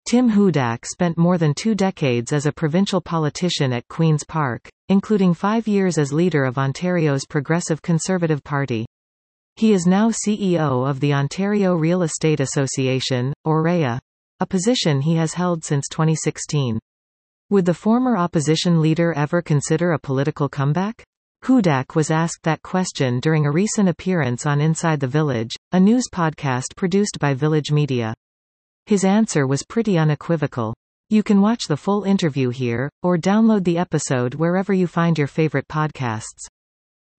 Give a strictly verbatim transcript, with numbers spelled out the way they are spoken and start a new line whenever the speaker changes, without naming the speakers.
Tim Hudak spent more than two decades as a provincial politician at Queen's Park, including five years as leader of Ontario's Progressive Conservative Party. He is now C E O of the Ontario Real Estate Association, O R E A, a position he has held since twenty sixteen. Would the former opposition leader ever consider a political comeback? Hudak was asked that question during a recent appearance on Inside the Village, a news podcast produced by Village Media. His answer was pretty unequivocal. You can watch the full interview here, or download the episode wherever you find your favorite podcasts.